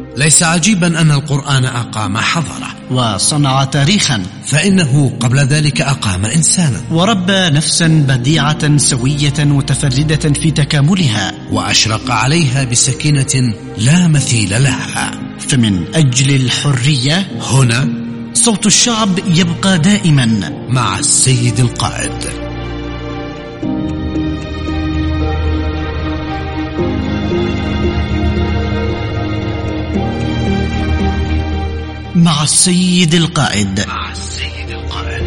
ليس عجيبا أن القرآن أقام حضارة وصنع تاريخا، فإنه قبل ذلك أقام إنسانا وربى نفسا بديعة سوية متفردة في تكاملها، وأشرق عليها بسكينة لا مثيل لها. فمن أجل الحرية هنا صوت الشعب يبقى دائما مع السيد القائد. مع السيد القائد. مع السيد القائد.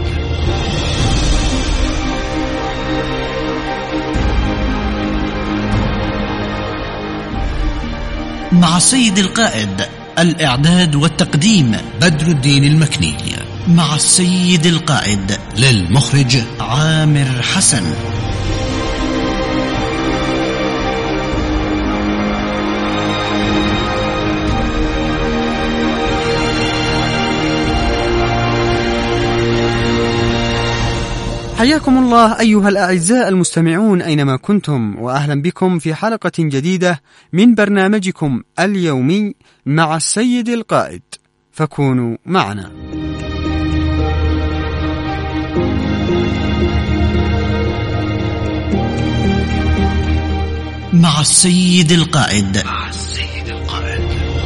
مع السيد القائد. الإعداد والتقديم بدر الدين المكني. مع السيد القائد. للمخرج عامر حسن. حياكم الله أيها الأعزاء المستمعون أينما كنتم، وأهلا بكم في حلقة جديدة من برنامجكم اليومي مع السيد القائد، فكونوا معنا. مع السيد القائد. مع السيد القائد.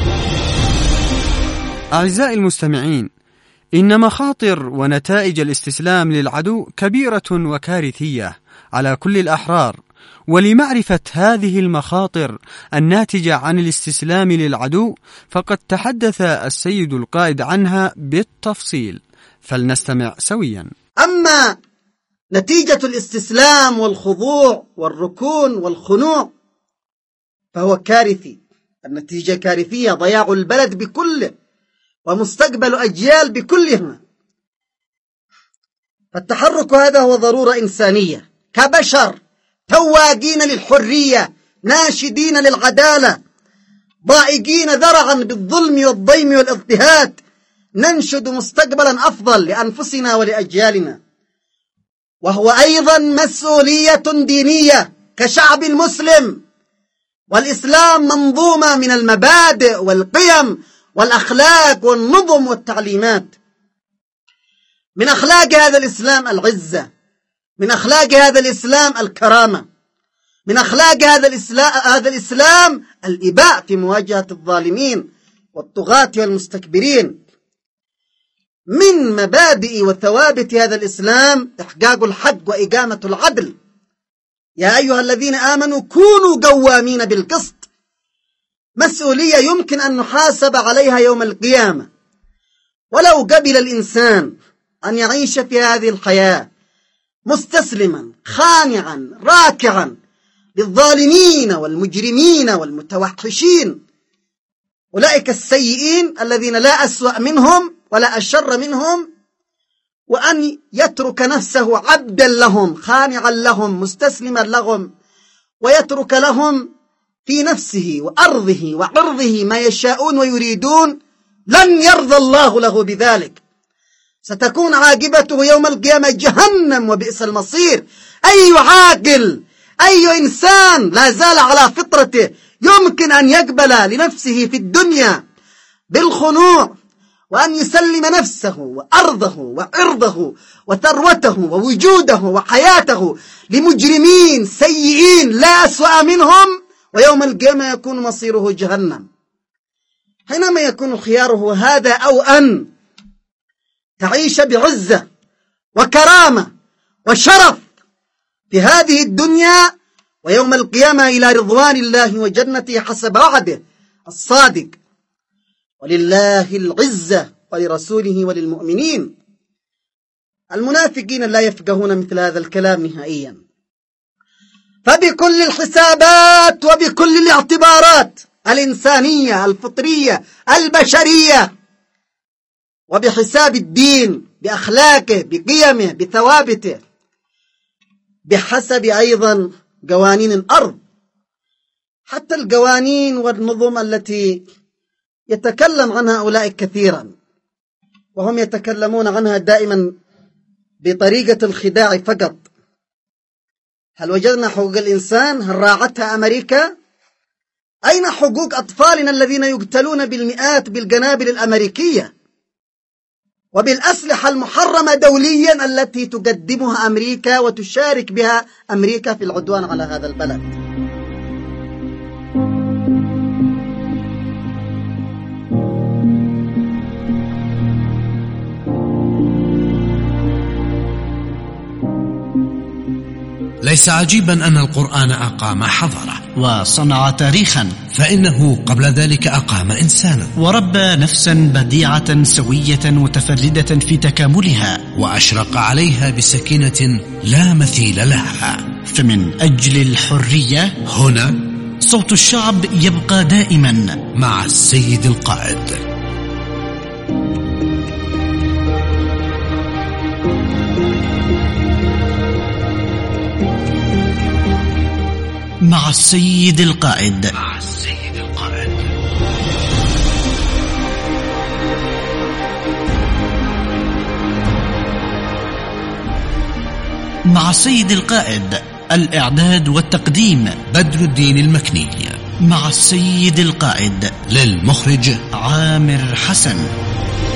أعزائي المستمعين، إن مخاطر ونتائج الاستسلام للعدو كبيرة وكارثية على كل الأحرار، ولمعرفة هذه المخاطر الناتجة عن الاستسلام للعدو فقد تحدث السيد القائد عنها بالتفصيل، فلنستمع سويا. أما نتيجة الاستسلام والخضوع والركون والخنوع فهو كارثي، النتيجة كارثية، ضياع البلد بكله ومستقبل أجيال بكلها. فالتحرك هذا هو ضرورة إنسانية، كبشر تواجين للحرية، ناشدين للعدالة، ضائقين ذرعا بالظلم والضيم والاضطهاد، ننشد مستقبلا أفضل لأنفسنا ولأجيالنا. وهو أيضا مسؤولية دينية كشعب المسلم، والإسلام منظومة من المبادئ والقيم والأخلاق والنظم والتعليمات. من أخلاق هذا الإسلام العزة، من أخلاق هذا الإسلام الكرامة، من أخلاق هذا الإسلام الإباء في مواجهة الظالمين والطغاة والمستكبرين. من مبادئ وثوابت هذا الإسلام إحقاق الحق وإقامة العدل. يا أيها الذين آمنوا كونوا قوامين بالقسط، مسؤولية يمكن أن نحاسب عليها يوم القيامة. ولو قبل الإنسان أن يعيش في هذه الحياة مستسلما خانعا راكعا للظالمين والمجرمين والمتوحشين، أولئك السيئين الذين لا أسوأ منهم ولا أشر منهم، وأن يترك نفسه عبدا لهم خانعا لهم مستسلما لهم، ويترك لهم في نفسه وأرضه وعرضه ما يشاءون ويريدون، لن يرضى الله له بذلك. ستكون عاقبته يوم القيامة جهنم وبئس المصير. أي عاقل، أي إنسان لا زال على فطرته يمكن أن يقبل لنفسه في الدنيا بالخنوع، وأن يسلم نفسه وأرضه وعرضه وثروته ووجوده وحياته لمجرمين سيئين لا أسوأ منهم، ويوم القيامة يكون مصيره جهنم. حينما يكون خياره هذا أو أن تعيش بعزة وكرامة وشرف في هذه الدنيا، ويوم القيامة إلى رضوان الله وجنته حسب وعده الصادق. ولله العزة ولرسوله وللمؤمنين. المنافقين لا يفقهون مثل هذا الكلام نهائيا. فبكل الحسابات وبكل الاعتبارات الإنسانية الفطرية البشرية، وبحساب الدين بأخلاقه بقيمه بثوابته، بحسب أيضا قوانين الأرض، حتى القوانين والنظم التي يتكلم عنها أولئك كثيرا، وهم يتكلمون عنها دائما بطريقة الخداع فقط. هل وجدنا حقوق الإنسان؟ هل راعتها أمريكا؟ أين حقوق أطفالنا الذين يقتلون بالمئات بالقنابل الأمريكية وبالأسلحة المحرمة دوليا التي تقدمها أمريكا وتشارك بها أمريكا في العدوان على هذا البلد؟ ليس عجيبا أن القرآن أقام حضارة وصنع تاريخا، فإنه قبل ذلك أقام إنسانا وربى نفسا بديعة سوية متفردة في تكاملها، وأشرق عليها بسكينة لا مثيل لها. فمن أجل الحرية هنا صوت الشعب يبقى دائما مع السيد القائد. مع السيد القائد. مع السيد القائد. مع السيد القائد. الإعداد والتقديم بدر الدين المكني. مع السيد القائد. للمخرج عامر حسن.